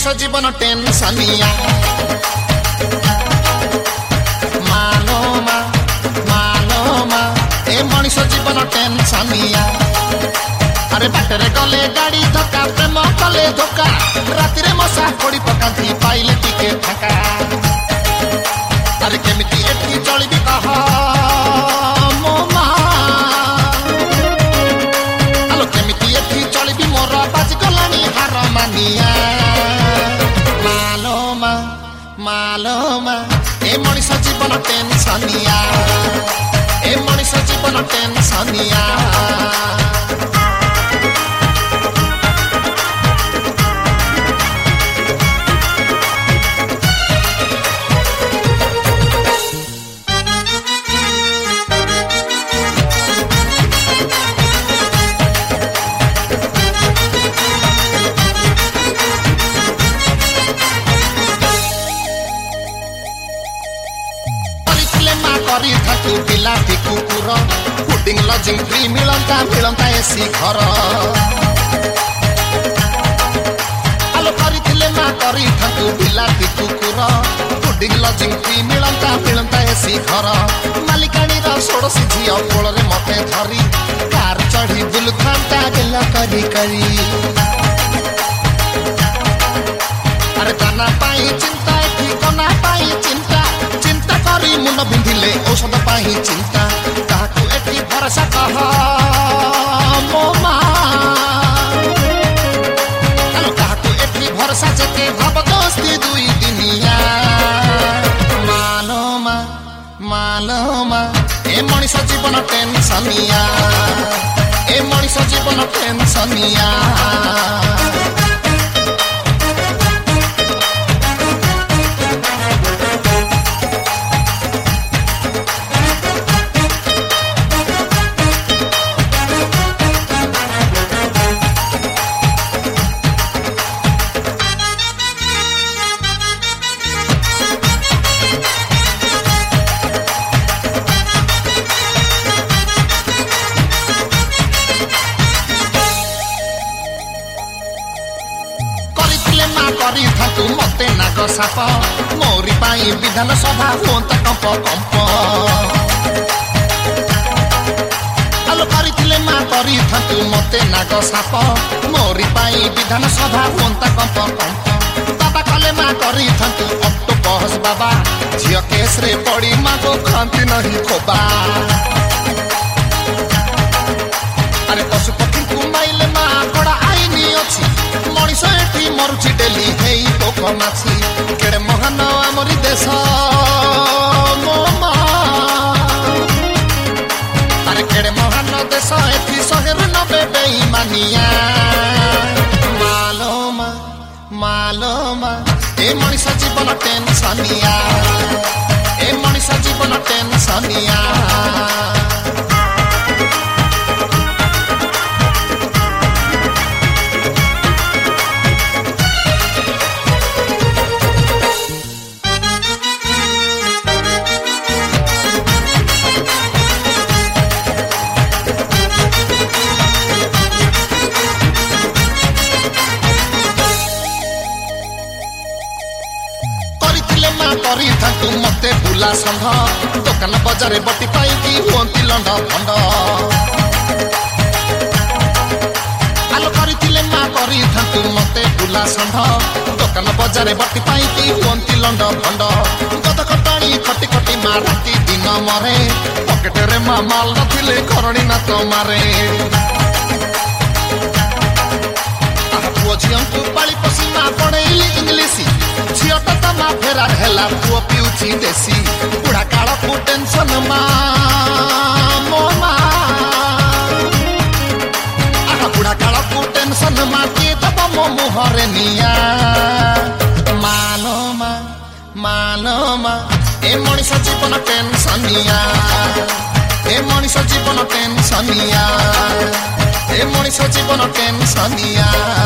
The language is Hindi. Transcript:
मनीष जीवन टेंशनिया मानो मा ए मनीष जीवन टेंशनिया अरे बाटरे गले गाड़ी धक्का प्रेम कले धोखा राति मशा पड़ी पकाती पाइले टिके फाका अरे केमिति एठी चलिबी कह मो मा आलो केमिति एठी चलिबी मोर बाज गलानी हार मानिया मालो मा ए मनीष जीवन टेंशनिया ए मनीष जीवन टेंशनिया बिलाती कुकुर फुडिंग लजिंग फ्री मिलता एसी घर आलो करिथिले मा करी थाकु बिलाती कुकुर फुडिंग लजिंग फ्री मिलता एसी घर मालिकाणी रा सोडसी झियो कोळरे मते धरी कार चढ़ी बुलखांता गेला करी अरे तना पाई चिंता ठिकाना पाई चिंता करी मुंड बिंधिले औषध पाई चिंता ताकू एठी भरोसा कह मो मा आलो ताकू एठी भरोसा जके भव दोस्ती दुई दिनिया मालो मा ए मनीष जीवन टेंशनिया ए मनीष जीवन टेंशनिया करी थाकु मते नाग साप मोरी पाई विधान सभा हुंता कंप आलो करिथिले मा करी थाकु मते नाग साप मोरी पाई विधान सभा हुंता कंप बाबा कले मा करी थाकु ऑक्टोपस बाबा झियो केस रे पड़ी मागो खांती नहीं खोबा अरे पशु पक्षी को माइले मा बड़ा आईनी अछि मनीष एठी मरुची डेली हेई पोक माछी केड़े महान आमरी देश मो मा अरे केड़े महान देश एठी शहर नबे बेईमानिया मालो मा ए मनीष जीवन टेंशनिया ए मनीष जीवन टेंशनिया करी थाकु मते बुला संघ दुकान बजारे बटी पाई की हुंती लंड फंड आलो करिथिले मा करी थाकु मते बुला संघ दुकान बजारे बटी पाई की हुंती लंड फंड गद खटाणी खटी खटी मा राती दिन मरे पकेट रे मा माल नथिले करणी ना तो मारे पुओ झियंकु पाली पसी मा पढ़ेली इंग्लिश झियटा मा फेरार हेला पुओ पिउची देसी बुढ़ा काल को टेंशन मा मो मा आहा बुढ़ा काल को टेंशन मा के तब मो मुहरे निया मानो मा ए मनीष जीवन टेंशनिया ए मनीष जीवन टेंशनिया ए मनीष जीवन टेंशनिया।